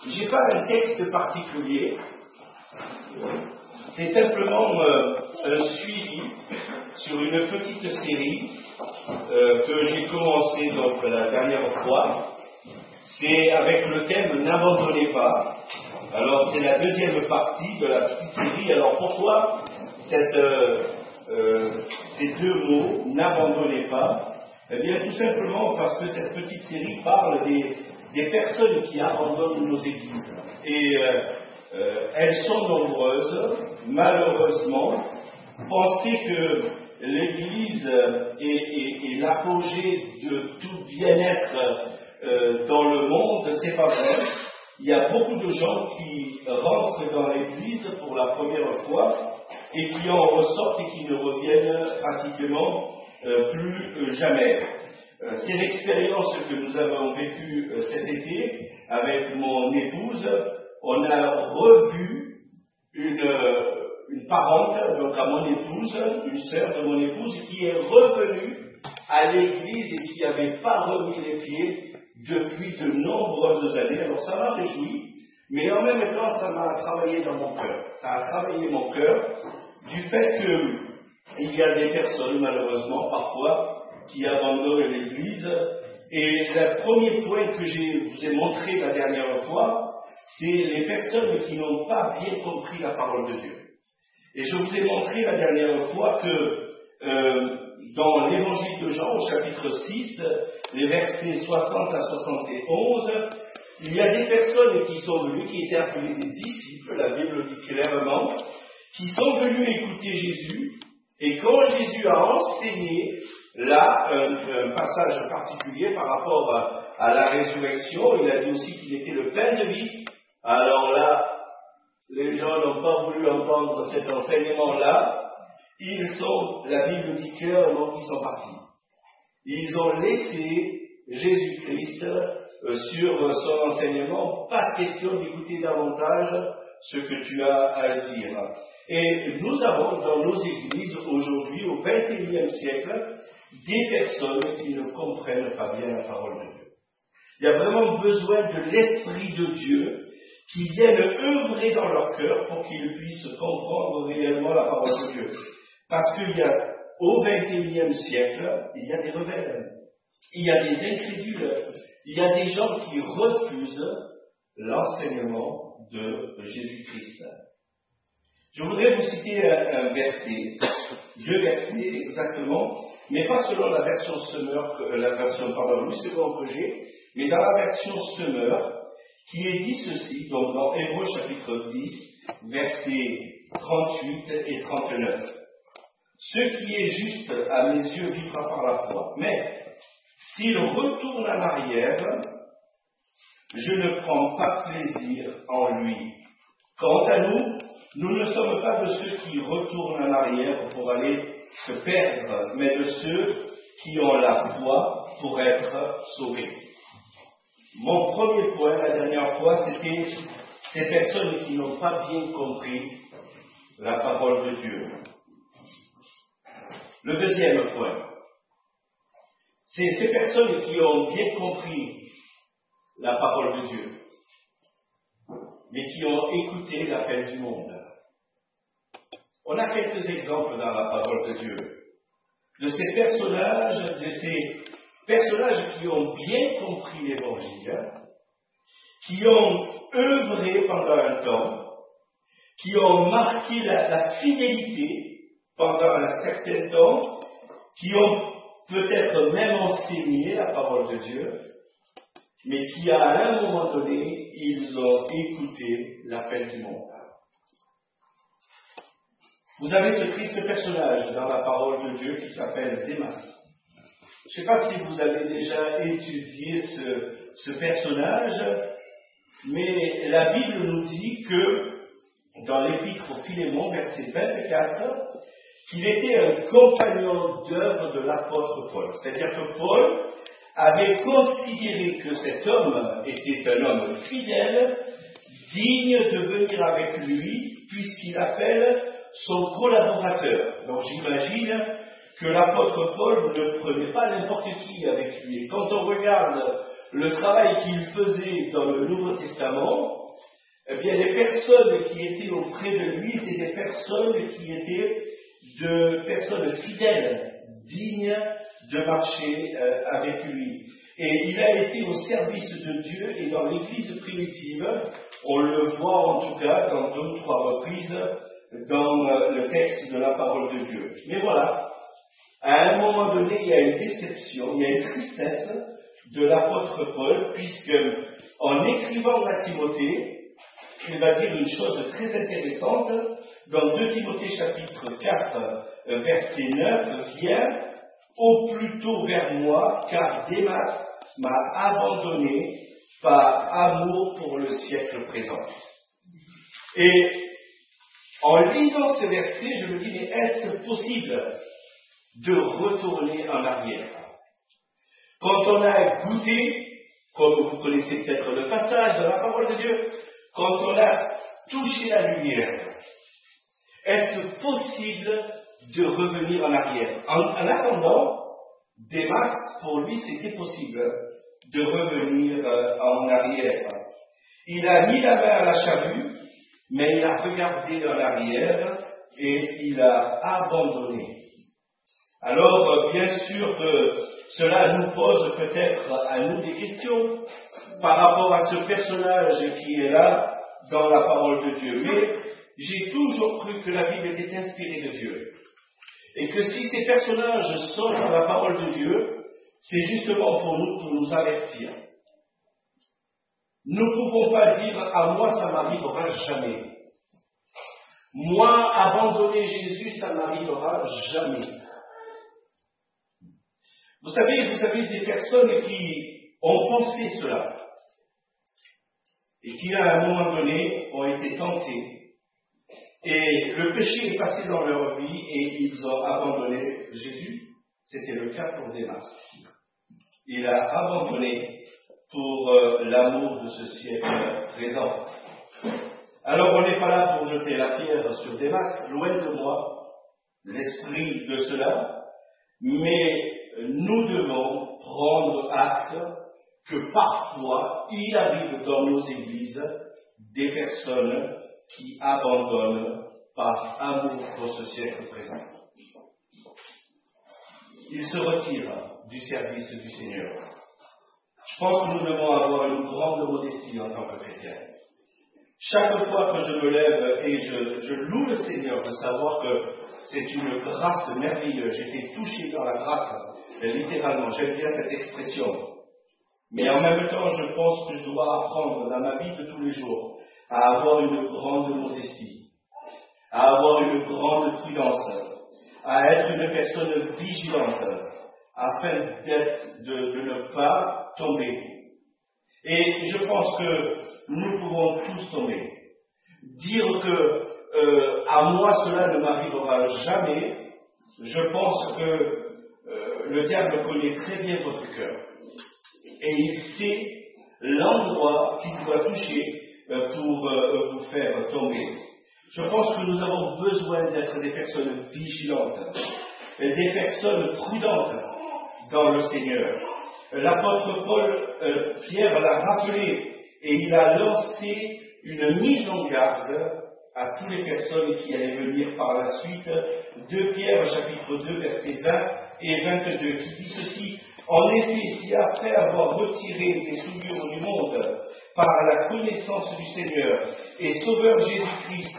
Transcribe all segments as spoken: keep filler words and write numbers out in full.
j'ai pas un texte particulier, c'est simplement euh, un suivi sur une petite série euh, que j'ai commencé donc la dernière fois. C'est avec le thème « N'abandonnez pas ». Alors c'est la deuxième partie de la petite série. Alors pourquoi cette, euh, euh, ces deux mots « N'abandonnez pas ». Eh bien tout simplement parce que cette petite série parle des, des personnes qui abandonnent nos églises. Et euh, euh, elles sont nombreuses, malheureusement. Pensez que l'église est, est, est l'apogée de tout bien-être euh, dans le monde, c'est pas vrai. Il y a beaucoup de gens qui rentrent dans l'église pour la première fois et qui en ressortent et qui ne reviennent pratiquement euh, plus euh, jamais. Euh, c'est l'expérience que nous avons vécue euh, cet été avec mon épouse. On a revu une, euh, une parente, donc à mon épouse, une sœur de mon épouse, qui est revenue à l'église et qui n'avait pas remis les pieds depuis de nombreuses années. Alors ça m'a réjoui, mais en même temps ça m'a travaillé dans mon cœur. Ça a travaillé mon cœur du fait qu'il y a des personnes, malheureusement, parfois, qui abandonnent l'église. Et le premier point que je vous ai montré la dernière fois, c'est les personnes qui n'ont pas bien compris la parole de Dieu. Et je vous ai montré la dernière fois que euh, dans l'évangile de Jean, au chapitre six, les versets soixante à soixante et onze, il y a des personnes qui sont venues, qui étaient appelées des disciples, la Bible dit clairement, qui sont venus écouter Jésus, et quand Jésus a enseigné, là, un, un passage particulier par rapport à, à la résurrection, il a dit aussi qu'il était le pain de vie. Alors là, les gens n'ont pas voulu entendre cet enseignement-là. Ils sont, la Bible dit clairement qu'ils sont partis. Ils ont laissé Jésus-Christ euh, sur son enseignement. Pas question d'écouter davantage ce que tu as à dire. Et nous avons dans nos églises aujourd'hui, au vingt et unième siècle, des personnes qui ne comprennent pas bien la parole de Dieu. Il y a vraiment besoin de l'Esprit de Dieu qui vienne œuvrer dans leur cœur pour qu'ils puissent comprendre réellement la parole de Dieu. Parce qu'il y a, au vingt et unième siècle, il y a des rebelles, il y a des incrédules, il y a des gens qui refusent l'enseignement de Jésus-Christ. Je voudrais vous citer un, un verset, deux versets exactement, mais pas selon la version Semeur, la version, pardon, le second que j'ai, mais dans la version Semeur, qui est dit ceci, donc dans Hébreux chapitre dix, versets trente-huit et trente-neuf. Ce qui est juste à mes yeux vivra par la foi, mais s'il retourne en arrière, je ne prends pas plaisir en lui. Quant à nous, nous ne sommes pas de ceux qui retournent en arrière pour aller se perdre, mais de ceux qui ont la foi pour être sauvés. Mon premier point, la dernière fois, c'était ces personnes qui n'ont pas bien compris la parole de Dieu. Le deuxième point, c'est ces personnes qui ont bien compris la parole de Dieu, mais qui ont écouté l'appel du monde. On a quelques exemples dans la parole de Dieu, de ces personnages, de ces personnages qui ont bien compris l'Évangile, qui ont œuvré pendant un temps, qui ont marqué la, la fidélité pendant un certain temps, qui ont peut-être même enseigné la parole de Dieu, mais qui à un moment donné, ils ont écouté l'appel du monde. Vous avez ce triste personnage dans la parole de Dieu qui s'appelle Démas. Je ne sais pas si vous avez déjà étudié ce, ce personnage, mais la Bible nous dit que, dans l'épître au Philémon, verset vingt-quatre, qu'il était un compagnon d'œuvre de l'apôtre Paul. C'est-à-dire que Paul avait considéré que cet homme était un homme fidèle, digne de venir avec lui, puisqu'il appelle son collaborateur. Donc j'imagine que l'apôtre Paul ne prenait pas n'importe qui avec lui. Et quand on regarde le travail qu'il faisait dans le Nouveau Testament, eh bien, les personnes qui étaient auprès de lui étaient des personnes qui étaient de personnes fidèles, dignes de marcher euh, avec lui. Et il a été au service de Dieu, et dans l'Église primitive, on le voit en tout cas dans deux ou trois reprises dans euh, le texte de la parole de Dieu. Mais voilà, à un moment donné, il y a une déception, il y a une tristesse de l'apôtre Paul, puisque en écrivant à Timothée, il va dire une chose très intéressante dans deux Timothée chapitre quatre, verset neuf, « Viens au plus tôt vers moi, car Démas m'a abandonné par amour pour le siècle présent. » Et en lisant ce verset, je me dis, mais est-ce possible de retourner en arrière? Quand on a goûté, comme vous connaissez peut-être le passage dans la parole de Dieu, quand on a touché la lumière, est-ce possible de revenir en arrière? En, en attendant, Démas, pour lui, c'était possible de revenir euh, en arrière. Il a mis la main à la charrue, mais il a regardé en arrière et il a abandonné. Alors, euh, bien sûr que cela nous pose peut-être à nous des questions par rapport à ce personnage qui est là dans la parole de Dieu. Mais j'ai toujours cru que la Bible était inspirée de Dieu. Et que si ces personnages sont dans la parole de Dieu, c'est justement pour nous, pour nous avertir. Nous ne pouvons pas dire « à moi ça m'arrivera jamais ». Moi, abandonner Jésus, ça n'arrivera jamais. Vous savez, vous avez des personnes qui ont pensé cela et qui, à un moment donné, ont été tentées. Et le péché est passé dans leur vie et ils ont abandonné Jésus. C'était le cas pour Démas. Il a abandonné pour euh, l'amour de ce siècle présent. Alors on n'est pas là pour jeter la pierre sur Démas, loin de moi l'esprit de cela, mais nous devons prendre acte que parfois il arrive dans nos églises des personnes qui abandonnent par amour pour ce siècle présent. Ils se retirent du service du Seigneur. Je pense que nous devons avoir une grande modestie en tant que chrétiens. Chaque fois que je me lève et je, je loue le Seigneur de savoir que c'est une grâce merveilleuse, j'ai été touché par la grâce, littéralement, j'aime bien cette expression. Mais en même temps, je pense que je dois apprendre dans ma vie de tous les jours à avoir une grande modestie, à avoir une grande prudence, à être une personne vigilante, afin d'être, de, de ne pas tomber. Et je pense que nous pouvons tous tomber. Dire que euh, à moi cela ne m'arrivera jamais, je pense que euh, le diable connaît très bien votre cœur. Et il sait l'endroit qu'il doit toucher euh, pour euh, vous faire tomber. Je pense que nous avons besoin d'être des personnes vigilantes, des personnes prudentes dans le Seigneur. L'apôtre Paul, euh, Pierre l'a rappelé, et il a lancé une mise en garde à toutes les personnes qui allaient venir par la suite. deux Pierre, chapitre deux, versets vingt et vingt-deux, qui dit ceci: « En effet, si après avoir retiré les souillures du monde par la connaissance du Seigneur et Sauveur Jésus-Christ,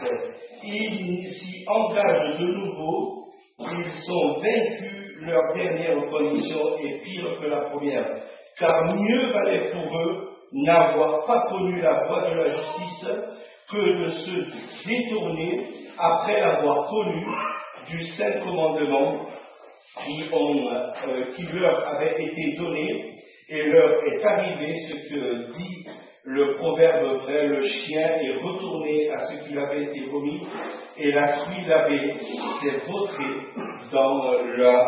ils s'y engagent de nouveau, ils sont vaincus, leur dernière condition est pire que la première. Car mieux valait pour eux n'avoir pas connu la voie de la justice que de se détourner après l'avoir connu du saint commandement qui, ont, euh, qui leur avait été donné, et leur est arrivé ce que dit le proverbe vrai: le chien est retourné à ce qui lui avait été remis, et la truie lavée s'est vautrée dans, la,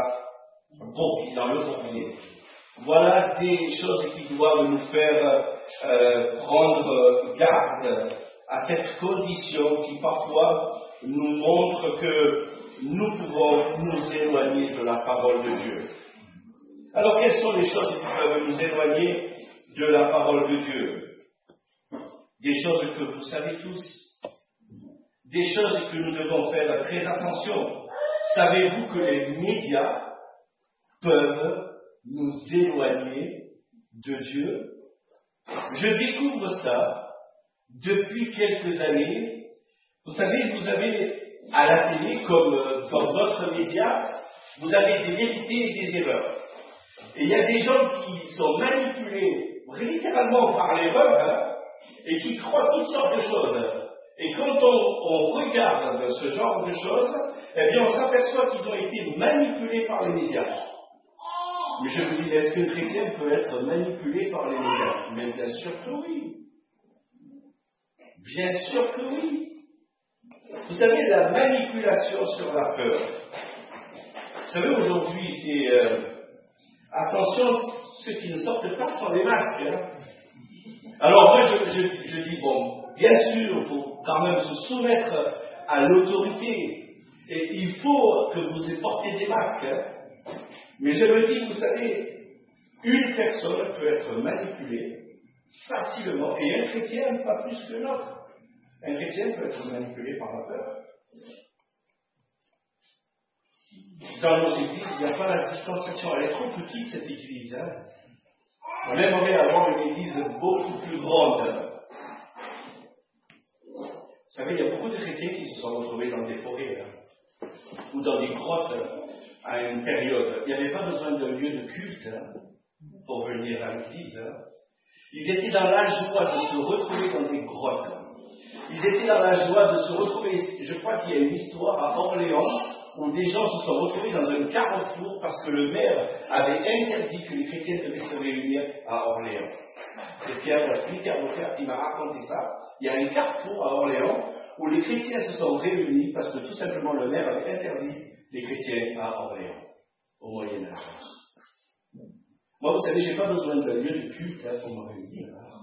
dans le bourbier. » Voilà des choses qui doivent nous faire euh, prendre garde à cette condition qui parfois nous montre que nous pouvons nous éloigner de la parole de Dieu. Alors quelles sont les choses qui peuvent nous éloigner de la parole de Dieu. Des choses que vous savez tous. Des choses que nous devons faire très attention. Savez-vous que les médias peuvent nous éloigner de Dieu? Je découvre ça depuis quelques années. Vous savez, vous avez à la télé, comme dans d'autres médias, vous avez des vérités et des erreurs. Et il y a des gens qui sont manipulés littéralement par l'erreur hein, et qui croient toutes sortes de choses. Et quand on, on regarde ce genre de choses, eh bien on s'aperçoit qu'ils ont été manipulés par les médias. Mais je me dis, est-ce qu'un chrétien peut être manipulé par les médias? Mais bien sûr que oui. Bien sûr que oui. Vous savez, la manipulation sur la peur. Vous savez, aujourd'hui, c'est... Euh, attention, ceux qui ne sortent pas sans les masques. Hein. Alors moi, je, je, je dis, bon, bien sûr, il faut quand même se soumettre à l'autorité. Et il faut que vous portez des masques. Hein. Mais je me dis, vous savez, une personne peut être manipulée facilement, et un chrétien pas plus que l'autre. Un chrétien peut être manipulé par la peur. Dans nos églises, il n'y a pas la distanciation. Elle est trop petite, cette église. Hein. On aimerait avoir une église beaucoup plus grande. Vous savez, il y a beaucoup de chrétiens qui se sont retrouvés dans des forêts hein, ou dans des grottes à une période. Il n'y avait pas besoin d'un lieu de culte hein, pour venir à l'église. Hein. Ils étaient dans la joie de se retrouver dans des grottes. Ils étaient dans la joie de se retrouver. Je crois qu'il y a une histoire à Orléans où des gens se sont retrouvés dans un carrefour parce que le maire avait interdit que les chrétiens devaient se réunir à Orléans. C'est Pierre, Pierre Leclerc qui m'a raconté ça. Il y a un carrefour à Orléans où les chrétiens se sont réunis parce que tout simplement le maire avait interdit les chrétiens à Orléans, au Moyen-Âge. Moi, vous savez, je n'ai pas besoin d'un lieu de culte hein, pour me réunir.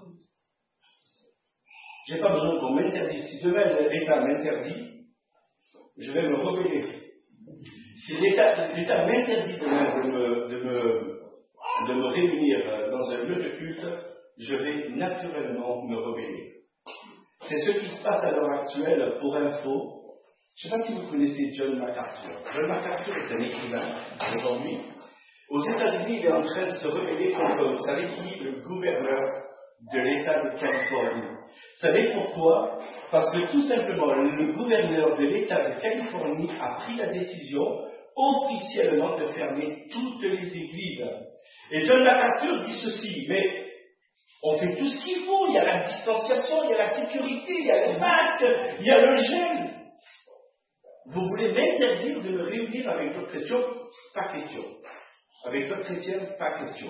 Je n'ai pas besoin qu'on m'interdise. Si demain l'État m'interdit, je vais me rebeller. Si l'État, l'État m'interdit demain de me, de, me, de me réunir dans un lieu de culte, je vais naturellement me rebeller. C'est ce qui se passe à l'heure actuelle pour info. Je ne sais pas si vous connaissez John MacArthur. John MacArthur est un écrivain aujourd'hui. Aux États-Unis, il est en train de se rebeller contre, vous savez qui, le gouverneur de l'État de Californie. Vous savez pourquoi? Parce que tout simplement, le gouverneur de l'État de Californie a pris la décision officiellement de fermer toutes les églises. Et John MacArthur dit ceci, mais on fait tout ce qu'il faut, il y a la distanciation, il y a la sécurité, il y a les masques, il y a le gel. Vous voulez m'interdire de me réunir avec d'autres chrétiens? Pas question. Avec d'autres chrétiens? Pas question.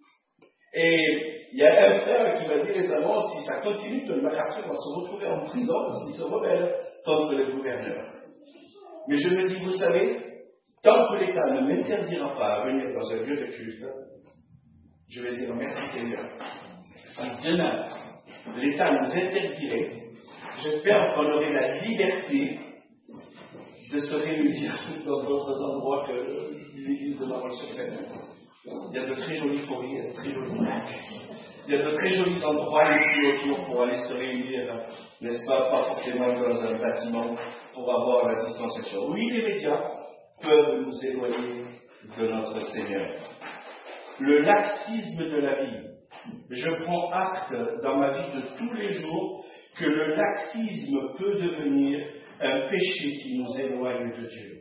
Et il y a un frère qui m'a dit récemment, si ça continue, John MacArthur va se retrouver en prison parce qu'il se rebelle contre le gouverneur. Mais je me dis, vous savez, tant que l'État ne m'interdira pas à venir dans un lieu de culte, je vais dire merci Seigneur. Si demain, l'État nous interdirait, j'espère qu'on aurait la liberté de se réunir dans d'autres endroits que l'église de Marolles-sur-Seine. Il y a de très jolies forêts, il y a de très jolis lacs. Il y a de très jolis endroits ici autour pour aller se réunir, n'est-ce pas, pas forcément dans un bâtiment pour avoir la distanciation. Oui, les médias peuvent nous éloigner de notre Seigneur. Le laxisme de la vie. Je prends acte dans ma vie de tous les jours que le laxisme peut devenir un péché qui nous éloigne de Dieu.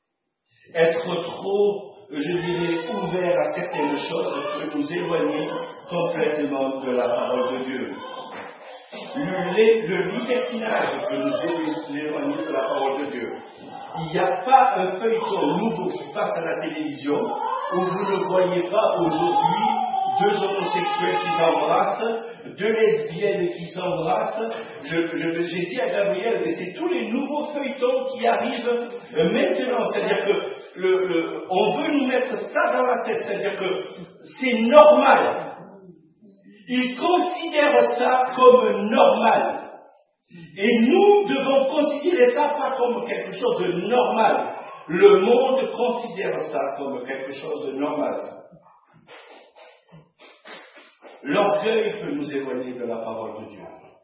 Être trop, je dirais, ouvert à certaines choses peut nous éloigner complètement de la parole de Dieu. Le, le libertinage peut nous éloigner de la parole de Dieu. Il n'y a pas un feuilleton nouveau qui passe à la télévision où vous ne voyez pas aujourd'hui deux homosexuels qui s'embrassent, deux lesbiennes qui s'embrassent. Je, je, j'ai dit à Gabriel, mais c'est tous les nouveaux feuilletons qui arrivent maintenant. C'est-à-dire que le, le, on veut nous mettre ça dans la tête. C'est-à-dire que c'est normal. Ils considèrent ça comme normal. Et nous devons considérer ça pas comme quelque chose de normal. Le monde considère ça comme quelque chose de normal. L'orgueil peut nous éloigner de la parole de Dieu.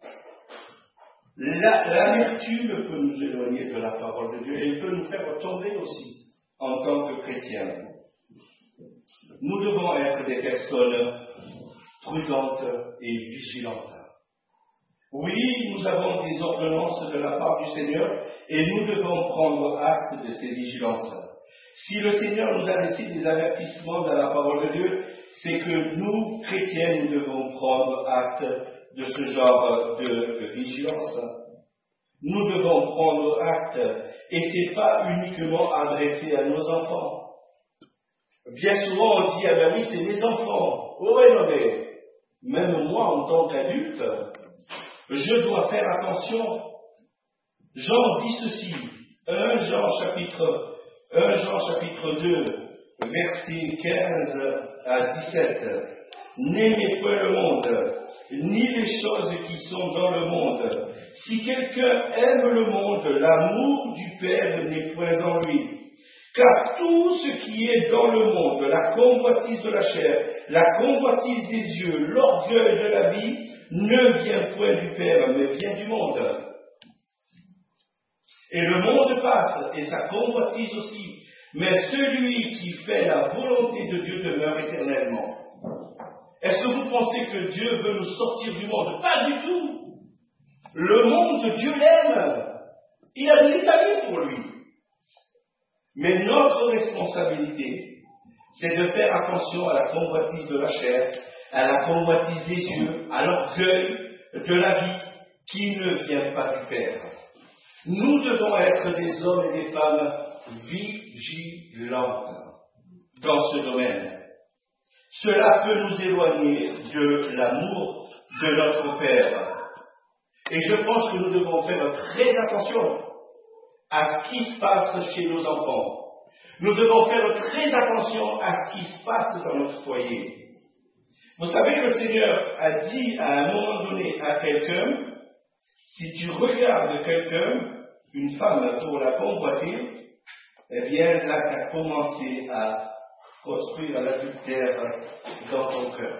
La, l'amertume peut nous éloigner de la parole de Dieu et peut nous faire tomber aussi en tant que chrétiens. Nous devons être des personnes prudentes et vigilantes. Oui, nous avons des ordonnances de la part du Seigneur et nous devons prendre acte de ces vigilances. Si le Seigneur nous a laissé des avertissements dans la parole de Dieu, c'est que nous, chrétiens, nous devons prendre acte de ce genre de vigilance. Nous devons prendre acte, et ce n'est pas uniquement adressé à nos enfants. Bien souvent, on dit, ah ben oui, c'est mes enfants. Oh ouais, non mais, même moi, en tant qu'adulte, je dois faire attention. Jean dit ceci, un Jean chapitre, un Jean chapitre deux, versets quinze à dix-sept. N'aimez point le monde, ni les choses qui sont dans le monde. Si quelqu'un aime le monde, l'amour du Père n'est point en lui. Car tout ce qui est dans le monde, la convoitise de la chair, la convoitise des yeux, l'orgueil de la vie, ne vient point du Père, mais vient du monde. Et le monde passe, et sa convoitise aussi. Mais celui qui fait la volonté de Dieu demeure éternellement. Est-ce que vous pensez que Dieu veut nous sortir du monde? Pas du tout. Le monde, Dieu l'aime. Il a donné sa vie pour lui. Mais notre responsabilité, c'est de faire attention à la convoitise de la chair, à la convoitise des yeux, à l'orgueil de la vie qui ne vient pas du Père. Nous devons être des hommes et des femmes vigilantes dans ce domaine. Cela peut nous éloigner de l'amour de notre Père. Et je pense que nous devons faire très attention à ce qui se passe chez nos enfants. Nous devons faire très attention à ce qui se passe dans notre foyer. Vous savez que le Seigneur a dit à un moment donné à quelqu'un, si tu regardes quelqu'un, une femme pour la convoiter, eh bien là tu as commencé à construire l'adultère dans ton cœur.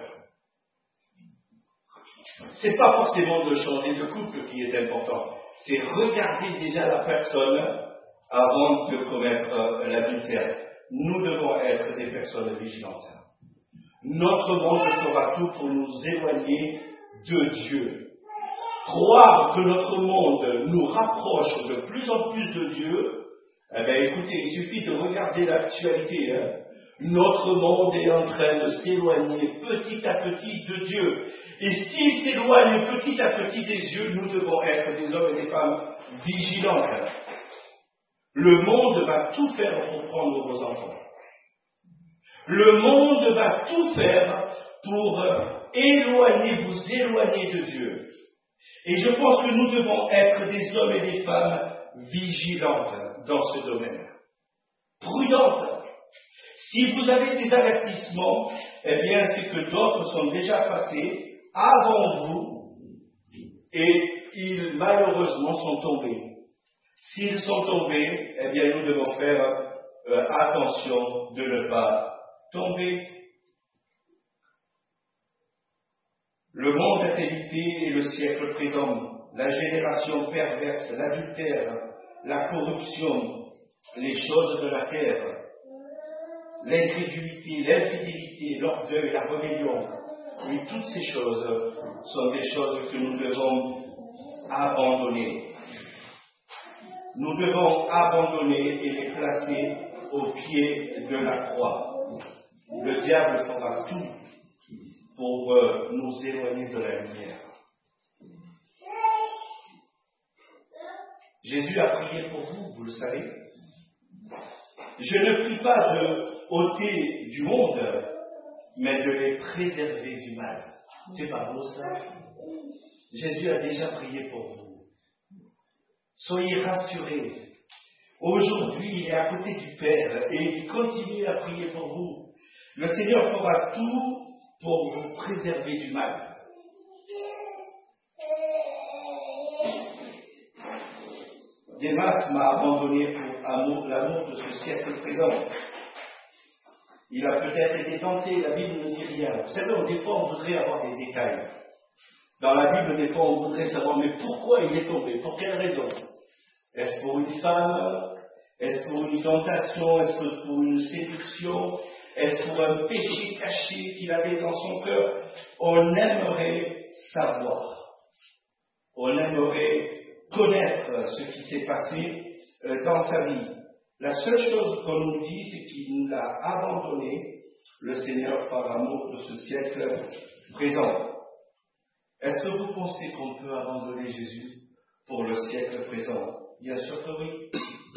Ce n'est pas forcément de changer de couple qui est important, c'est regarder déjà la personne avant de commettre l'adultère. Nous devons être des personnes vigilantes. Notre monde fera tout pour nous éloigner de Dieu. Croire que notre monde nous rapproche de plus en plus de Dieu, eh bien écoutez, il suffit de regarder l'actualité. Hein. Notre monde est en train de s'éloigner petit à petit de Dieu. Et s'il s'éloigne petit à petit des yeux, nous devons être des hommes et des femmes vigilants. Le monde va tout faire pour prendre vos enfants. Le monde va tout faire pour éloigner, vous éloigner de Dieu. Et je pense que nous devons être des hommes et des femmes vigilantes dans ce domaine. Prudentes. Si vous avez ces avertissements, eh bien c'est que d'autres sont déjà passés avant vous et ils malheureusement sont tombés. S'ils sont tombés, eh bien nous devons faire euh, attention de ne pas tomber. Le monde est évité et le siècle présent, la génération perverse, l'adultère, la corruption, les choses de la terre, l'incrédulité, l'infidélité, l'orgueil, la rébellion. Oui, toutes ces choses sont des choses que nous devons abandonner. Nous devons abandonner et les placer au pied de la croix. Le diable fera tout pour euh, nous éloigner de la lumière. Jésus a prié pour vous, vous le savez. Je ne prie pas de ôter du monde, mais de les préserver du mal. C'est pas beau ça? Jésus a déjà prié pour vous. Soyez rassurés. Aujourd'hui, il est à côté du Père et il continue à prier pour vous. Le Seigneur fera tout pour vous préserver du mal. Démas m'a abandonné pour amour, l'amour de ce siècle présent. Il a peut-être été tenté, la Bible ne dit rien. Vous savez, des fois, on voudrait avoir des détails. Dans la Bible, des fois, on voudrait savoir, mais pourquoi il est tombé? Pour quelle raison? Est-ce pour une femme? Est-ce pour une tentation? Est-ce pour une séduction? Est-ce pour un péché caché qu'il avait dans son cœur? On aimerait savoir. On aimerait connaître ce qui s'est passé dans sa vie. La seule chose qu'on nous dit, c'est qu'il nous l'a abandonné, le Seigneur, par amour de ce siècle présent. Est-ce que vous pensez qu'on peut abandonner Jésus pour le siècle présent? Bien sûr que oui.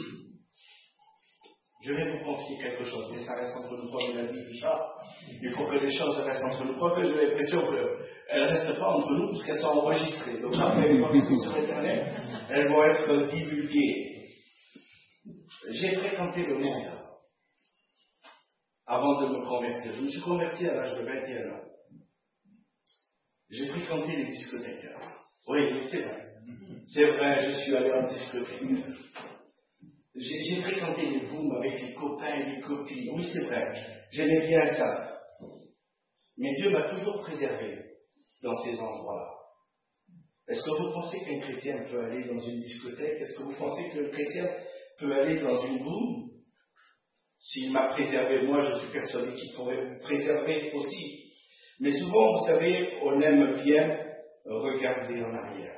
Je vais vous confier quelque chose, mais ça reste entre nous. Comme il a dit Richard, il faut que les choses restent entre nous. Quoique j'ai l'impression qu'elles ne restent pas entre nous, parce qu'elles sont enregistrées. Donc après, quand elles sont sur Internet, elles vont être divulguées. J'ai fréquenté le monde avant de me convertir. Je me suis converti à l'âge de vingt et un ans. J'ai fréquenté les discothèques. Oui, c'est vrai. C'est vrai, je suis allé en discothèque. J'ai, j'ai fréquenté les booms avec les copains et les copines. Oui, c'est vrai. J'aimais bien ça. Mais Dieu m'a toujours préservé dans ces endroits-là. Est-ce que vous pensez qu'un chrétien peut aller dans une discothèque? Est-ce que vous pensez que le chrétien peut aller dans une boum? S'il m'a préservé, moi, je suis persuadé qu'il pourrait vous préserver aussi. Mais souvent, vous savez, on aime bien regarder en arrière.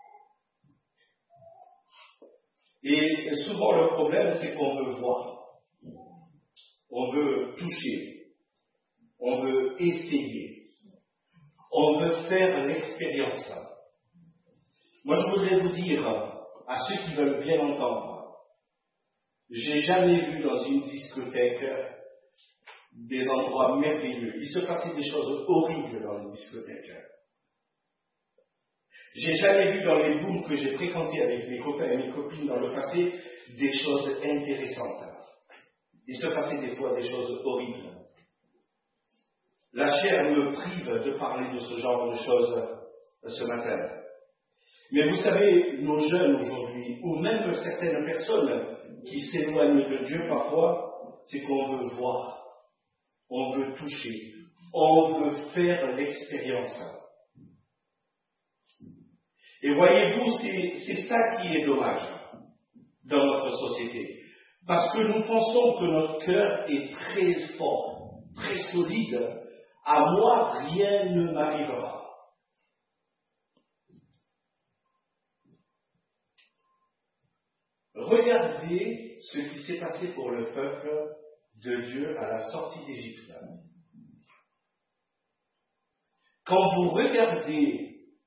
Et souvent, le problème, c'est qu'on veut voir. On veut toucher. On veut essayer. On veut faire l'expérience. Moi, je voudrais vous dire, à ceux qui veulent bien entendre, j'ai jamais vu dans une discothèque des endroits merveilleux. Il se passait des choses horribles dans les discothèques. J'ai jamais vu dans les booms que j'ai fréquentés avec mes copains et mes copines dans le passé des choses intéressantes. Il se passait des fois des choses horribles. La chair me prive de parler de ce genre de choses ce matin. Mais vous savez, nos jeunes aujourd'hui, ou même certaines personnes qui s'éloignent de Dieu parfois, c'est qu'on veut voir, on veut toucher, on veut faire l'expérience. Et voyez-vous, c'est, c'est ça qui est dommage dans notre société. Parce que nous pensons que notre cœur est très fort, très solide. À moi, rien ne m'arrivera. Regardez ce qui s'est passé pour le peuple de Dieu à la sortie d'Égypte. Quand vous regardez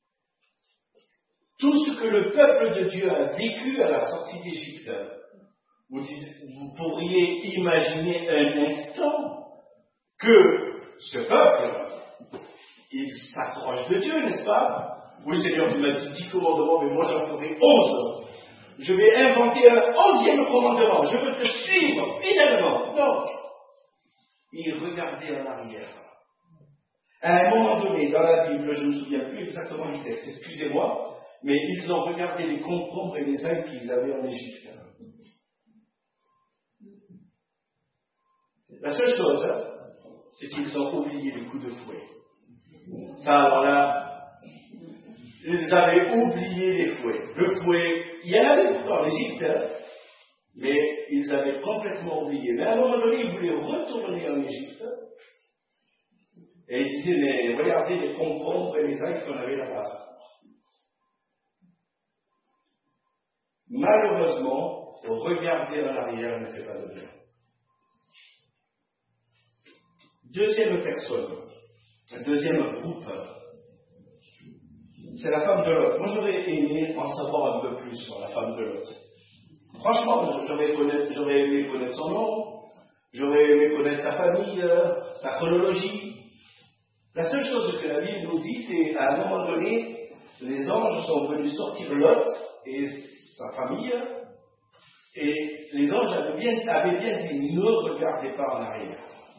tout ce que le peuple de Dieu a vécu à la sortie d'Égypte, vous, vous pourriez imaginer un instant que ce peuple, il s'approche de Dieu, n'est-ce pas? Oui, Seigneur, tu m'as dit dix commandements, mais moi j'en ferai onze. Je vais inventer un onzième commandement. Je veux te suivre fidèlement. Non. Il regardait en arrière. À un moment donné, dans la Bible, je ne me souviens plus exactement du texte, excusez-moi, mais ils ont regardé les concombres et les algues qu'ils avaient en Égypte. La seule chose, c'est qu'ils ont oublié les coups de fouet. Ça, alors là, ils avaient oublié les fouets. Le fouet, il y en avait pourtant en Égypte, hein, mais ils avaient complètement oublié. Mais à un moment donné, ils voulaient retourner en Égypte, et ils disaient, mais regardez les concombres et les algues qu'on avait là-bas. Malheureusement, regarder en arrière ne fait pas de bien. Deuxième personne, deuxième groupe, c'est la femme de Lot. Moi, j'aurais aimé en savoir un peu plus sur la femme de Lot. Franchement, j'aurais, connaître, j'aurais aimé connaître son nom, j'aurais aimé connaître sa famille, euh, sa chronologie. La seule chose que la Bible nous dit, c'est à un moment donné, les anges sont venus sortir Lot et sa famille, et les anges avaient bien, avaient bien dit, ne regardez pas en arrière.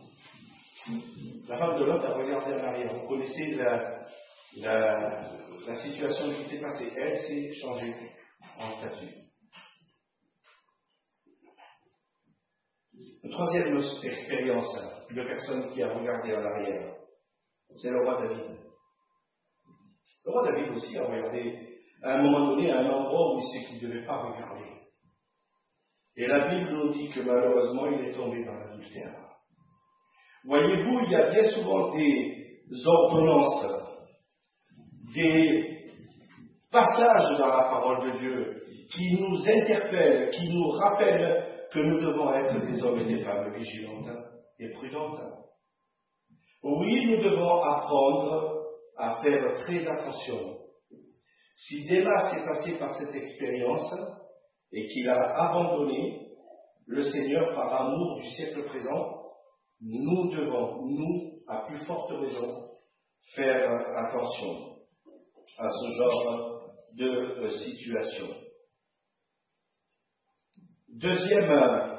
La femme de Lot a regardé en arrière. Vous connaissez la, la, la situation qui s'est passée. Elle s'est changée en statue. Une troisième expérience de personne qui a regardé en arrière, c'est le roi David. Le roi David aussi a regardé à un moment donné à un endroit où il sait qu'il ne devait pas regarder. Et la Bible nous dit que malheureusement il est tombé dans l'adultère. Voyez-vous, il y a bien souvent des ordonnances, des passages dans la parole de Dieu qui nous interpellent, qui nous rappellent que nous devons être des hommes et des femmes vigilantes et prudentes. Oui, nous devons apprendre à faire très attention. Si Démas s'est passé par cette expérience et qu'il a abandonné le Seigneur par amour du siècle présent, nous devons, nous, à plus forte raison, faire attention à ce genre de euh, situation. Deuxième,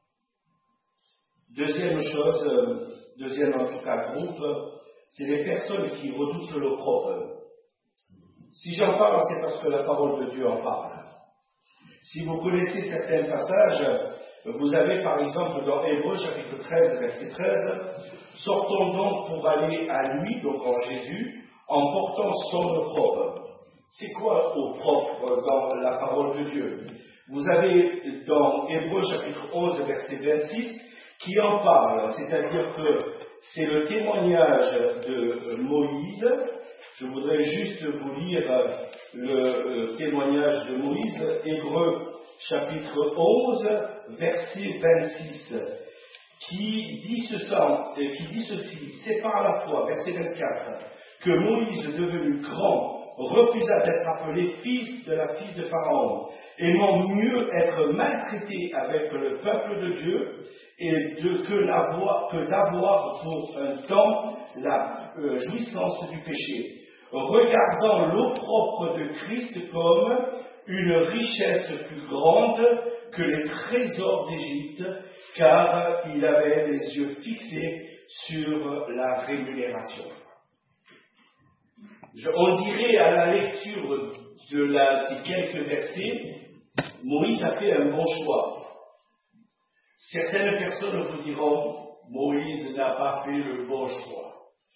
deuxième chose, euh, deuxième en tout cas groupe, c'est les personnes qui redoutent l'opprobre. Si j'en parle, c'est parce que la parole de Dieu en parle. Si vous connaissez certains passages, vous avez par exemple dans Hébreux chapitre treize, verset treize, « Sortons donc pour aller à lui, donc en Jésus, en portant son opprobre. » C'est quoi opprobre dans la parole de Dieu? Vous avez dans Hébreux chapitre onze, verset vingt-six, qui en parle, c'est-à-dire que c'est le témoignage de Moïse. Je voudrais juste vous lire le témoignage de Moïse, Hébreux chapitre onze, verset vingt-six, qui dit, ceci, qui dit ceci, c'est par la foi, verset vingt-quatre, que Moïse, devenu grand, refusa d'être appelé fils de la fille de Pharaon, aimant mieux être maltraité avec le peuple de Dieu et de, que, l'avoir, que d'avoir pour un temps la euh, jouissance du péché, regardant l'opprobre de Christ comme une richesse plus grande que les trésors d'Égypte, car il avait les yeux fixés sur la rémunération. Je, on dirait à la lecture de la, ces quelques versets, Moïse a fait un bon choix. Certaines personnes vous diront, Moïse n'a pas fait le bon choix.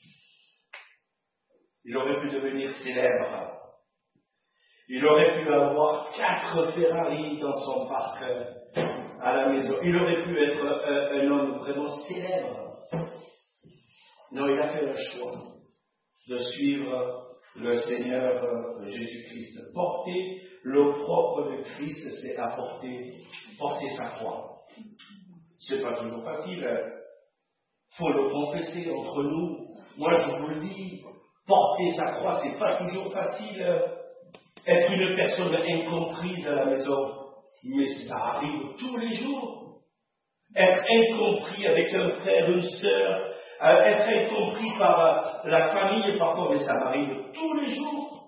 Il aurait pu devenir célèbre. Il aurait pu avoir quatre Ferrari dans son parc à la maison. Il aurait pu être un, un homme vraiment célèbre. Non, il a fait le choix de suivre le Seigneur Jésus-Christ. Porter l'opprobre de Christ, c'est apporter, porter sa croix. C'est pas toujours facile. Faut le confesser entre nous. Moi, je vous le dis, porter sa croix, c'est pas toujours facile. Être une personne incomprise à la maison, mais ça arrive tous les jours. Être incompris avec un frère, une sœur, être incompris par la famille parfois, mais ça m'arrive tous les jours.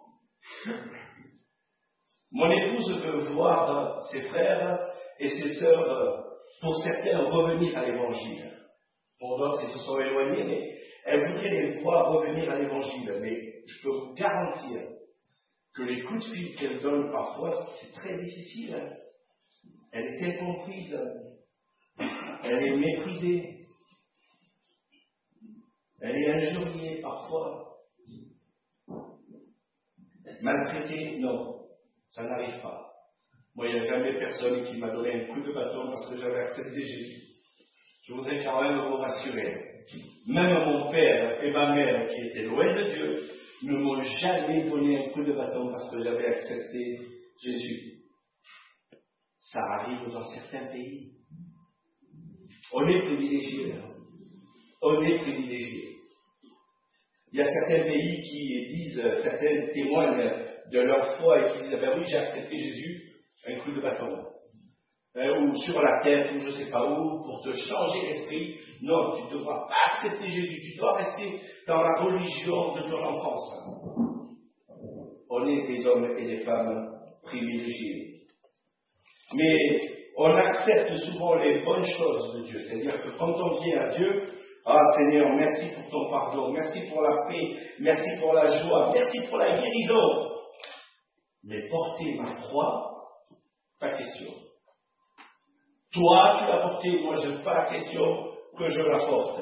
Mon épouse veut voir ses frères et ses sœurs, pour certains, revenir à l'évangile. Pour d'autres, ils se sont éloignés, mais elle voudrait les voir revenir à l'évangile. Mais je peux vous garantir que les coups de fil qu'elle donne parfois, c'est très difficile. Elle est incomprise. Elle est méprisée. Elle est injuriée parfois. Maltraitée, non. Ça n'arrive pas. Moi, il n'y a jamais personne qui m'a donné un coup de bâton parce que j'avais accepté Jésus. Je voudrais quand même vous rassurer. Même mon père et ma mère, qui étaient loin de Dieu, ne m'ont jamais donné un coup de bâton parce que j'avais accepté Jésus. Ça arrive dans certains pays. On est privilégiés. On est privilégiés. Il y a certains pays qui disent, certains témoignent de leur foi et qui disent, ben oui, j'ai accepté Jésus, un coup de bâton. Hein, ou sur la tête, ou je ne sais pas où, pour te changer l'esprit. Non, tu ne dois pas accepter Jésus, tu dois rester dans la religion de ton enfance. On est des hommes et des femmes privilégiés. Mais on accepte souvent les bonnes choses de Dieu. C'est-à-dire que quand on vient à Dieu, ah Seigneur, merci pour ton pardon, merci pour la paix, merci pour la joie, merci pour la guérison. Mais porter ma croix, pas question. Toi, tu l'as porté, moi je ne fais pas la question que je la porte.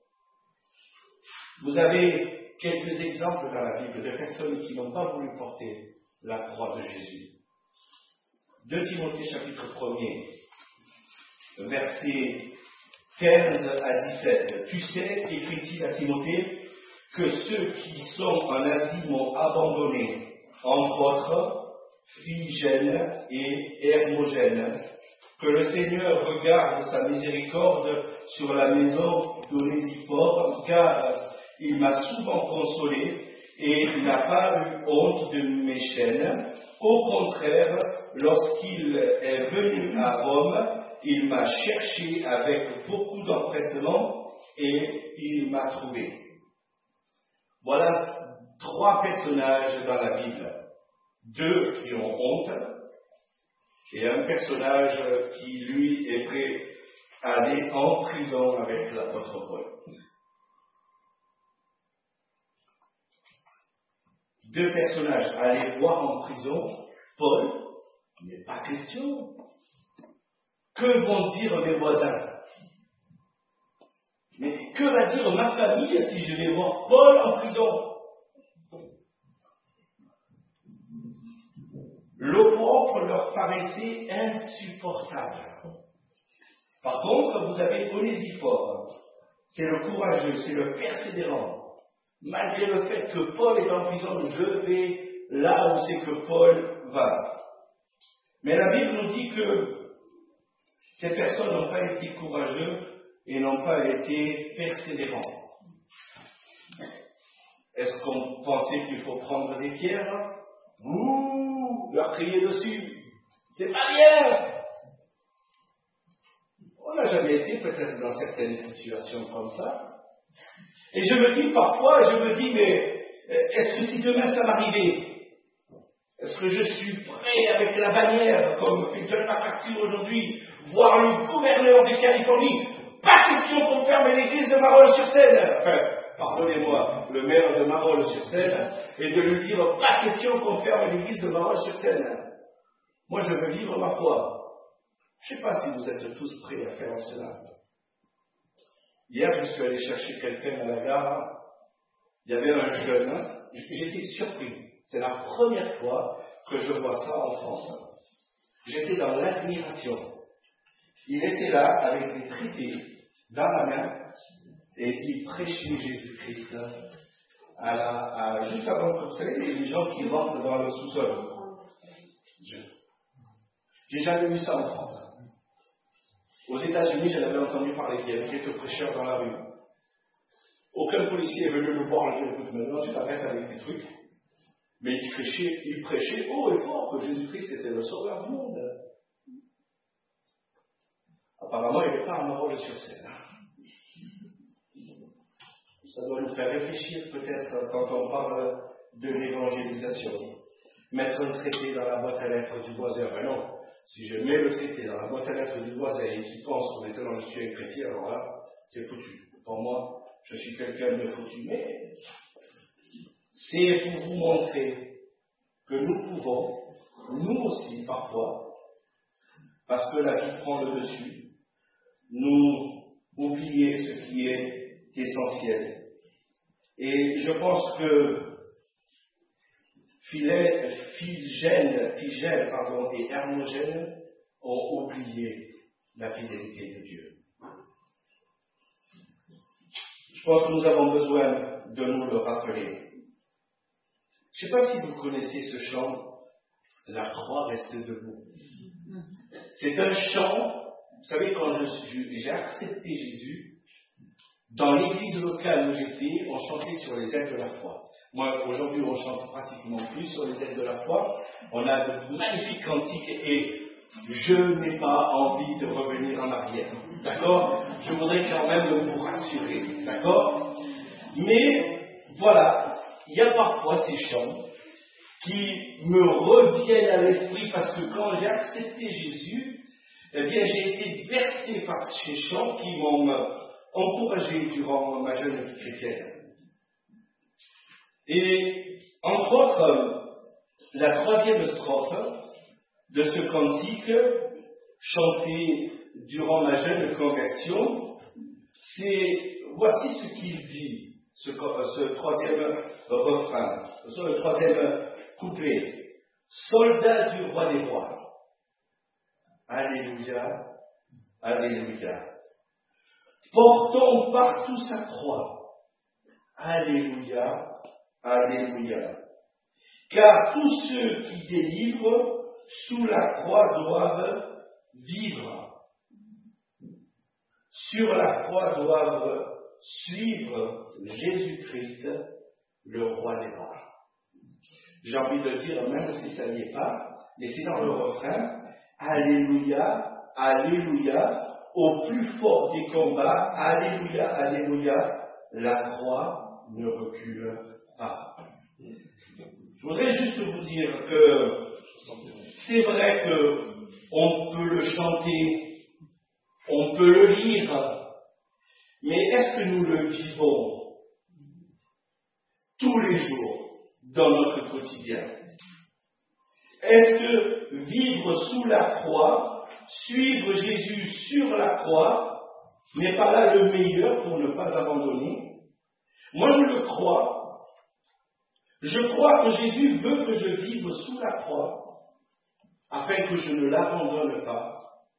Vous avez quelques exemples dans la Bible de personnes qui n'ont pas voulu porter la croix de Jésus. deux Timothée chapitre un, versets quinze à dix-sept. Tu sais, écrit-il à Timothée, que ceux qui sont en Asie m'ont abandonné, entre autres, Phygène et Hermogène. Que le Seigneur regarde sa miséricorde sur la maison d'Onésiphore, car il m'a souvent consolé et il n'a pas eu honte de mes chaînes. Au contraire, lorsqu'il est venu à Rome, il m'a cherché avec beaucoup d'empressement et il m'a trouvé. Voilà trois personnages dans la Bible. Deux qui ont honte et un personnage qui, lui, est prêt à aller en prison avec l'apôtre Paul. Deux personnages à aller voir en prison, Paul, mais pas question. Que vont dire mes voisins? Mais que va dire ma famille si je vais voir Paul en prison? L'opprobre leur paraissait insupportable. Par contre, vous avez Onésiphore. C'est le courageux, c'est le persévérant. Malgré le fait que Paul est en prison, je vais là où c'est que Paul va. Mais la Bible nous dit que ces personnes n'ont pas été courageux et n'ont pas été persévérants. Est-ce qu'on pensait qu'il faut prendre des pierres? Ouh, leur crier dessus. C'est pas bien. On n'a jamais été peut-être dans certaines situations comme ça. Et je me dis parfois, je me dis, mais est-ce que si demain ça m'arrivait, est-ce que je suis prêt avec la bannière, comme fait John MacArthur aujourd'hui, voir le gouverneur de Californie, pas question qu'on ferme l'église de Marolles-sur-Seine, enfin, pardonnez-moi, le maire de Marolles-sur-Seine, et de lui dire, pas question qu'on ferme l'église de Marolles-sur-Seine. Moi, je veux vivre ma foi. Je ne sais pas si vous êtes tous prêts à faire cela. Hier, je suis allé chercher quelqu'un à la gare. Il y avait un jeune. J'étais surpris. C'est la première fois que je vois ça en France. J'étais dans l'admiration. Il était là avec des traités dans la main et il prêchait Jésus-Christ à la, à, juste avant que vous savez, les gens qui rentrent dans le sous-sol. Je n'ai jamais vu ça en France. Aux États-Unis, j'en avais entendu parler, il y avait quelques prêcheurs dans la rue. Aucun policier est venu me voir et dire, écoute, maintenant tu t'arrêtes avec tes trucs. Mais il prêchait, il prêchait haut et fort que Jésus-Christ était le sauveur du monde. Apparemment, il n'est pas à Marolles-sur-Seine. Ça doit nous faire réfléchir peut-être quand on parle de l'évangélisation. Mettre un traité dans la boîte à lettres du voisin. Ben non. Si je mets le traité dans la boîte à lettres du voisin et qu'il pense que maintenant je suis un chrétien, alors là, c'est foutu. Pour moi, je suis quelqu'un de foutu. Mais c'est pour vous montrer que nous pouvons, nous aussi parfois, parce que la vie prend le dessus, nous oublier ce qui est essentiel. Et je pense que Phygène, Phygène pardon, et Hermogène ont oublié la fidélité de Dieu. Je pense que nous avons besoin de nous le rappeler. Je ne sais pas si vous connaissez ce chant, La croix reste debout. C'est un chant, vous savez, quand je, j'ai accepté Jésus, dans l'église locale où j'étais, on chantait sur les ailes de la foi. Moi, aujourd'hui, on chante pratiquement plus sur les ailes de la foi. On a de magnifiques cantiques et je n'ai pas envie de revenir en arrière. D'accord? Je voudrais quand même vous rassurer. D'accord? Mais, voilà, il y a parfois ces chants qui me reviennent à l'esprit parce que quand j'ai accepté Jésus, eh bien, j'ai été bercé par ces chants qui m'ont encouragé durant ma jeune vie chrétienne. Et, entre autres, la troisième strophe de ce cantique, chanté durant ma jeune conversion, c'est, voici ce qu'il dit, ce, ce troisième refrain, ce troisième couplet. Soldat du roi des rois. Alléluia, alléluia. Portons partout sa croix. Alléluia, alléluia. Car tous ceux qui délivrent sous la croix doivent vivre. Sur la croix doivent suivre Jésus-Christ, le roi des rois. J'ai envie de le dire, même si ça n'y est pas, mais c'est dans le refrain. Alléluia, alléluia, au plus fort des combats, alléluia, alléluia, la croix ne recule pas. Je voudrais juste vous dire que c'est vrai qu'on peut le chanter, on peut le lire, mais est-ce que nous le vivons tous les jours dans notre quotidien? Est-ce que vivre sous la croix, suivre Jésus sur la croix, n'est pas là le meilleur pour ne pas abandonner? Moi je le crois. Je crois que Jésus veut que je vive sous la croix, afin que je ne l'abandonne pas.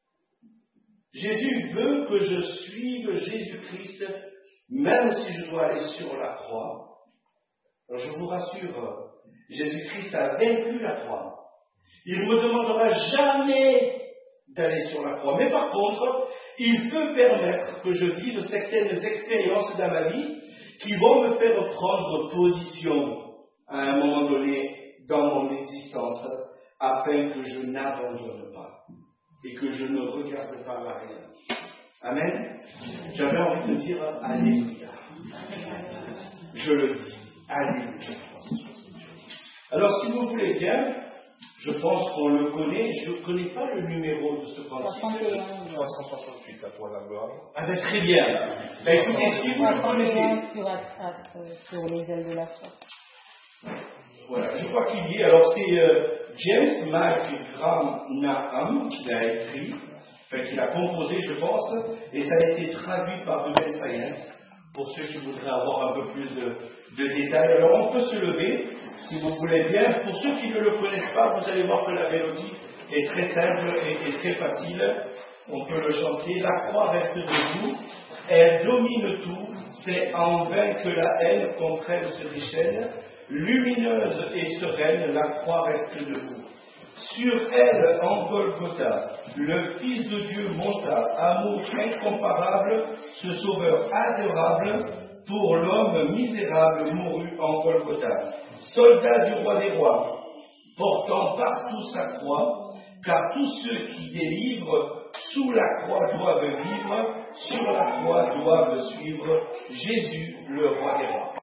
Jésus veut que je suive Jésus-Christ, même si je dois aller sur la croix. Alors je vous rassure, Jésus-Christ a vaincu la croix. Il ne me demandera jamais d'aller sur la croix. Mais par contre, il peut permettre que je vive certaines expériences dans ma vie qui vont me faire prendre position à un moment donné dans mon existence, afin que je n'abandonne pas et que je ne regarde pas l'arrière. Amen. J'avais envie de dire Alléluia. Je le dis. Alléluia. Alors, si vous voulez bien, je pense qu'on le connaît. Je ne connais pas le numéro de ce cantique. trois cent soixante-huit, à toi la gloire. Ah ben très bien. Ben, écoutez, si vous le connaissez. Sur, sur les ailes de la foi. Voilà, je crois qu'il dit, alors c'est euh, James McGranaham qui l'a écrit, enfin qui l'a composé, je pense, et ça a été traduit par Ruben Science, pour ceux qui voudraient avoir un peu plus de, de détails. Alors on peut se lever, si vous voulez bien. Pour ceux qui ne le connaissent pas, vous allez voir que la mélodie est très simple et, et très facile. On peut le chanter. La croix reste debout, elle domine tout, c'est en vain que la haine contre elle se déchaîne. Lumineuse et sereine, la croix reste debout. Sur elle, en Golgotha, le Fils de Dieu monta, amour incomparable, ce sauveur adorable, pour l'homme misérable mourut en Golgotha. Soldat du roi des rois, portant partout sa croix, car tous ceux qui délivrent sous la croix doivent vivre, sur la croix doivent suivre Jésus, le roi des rois.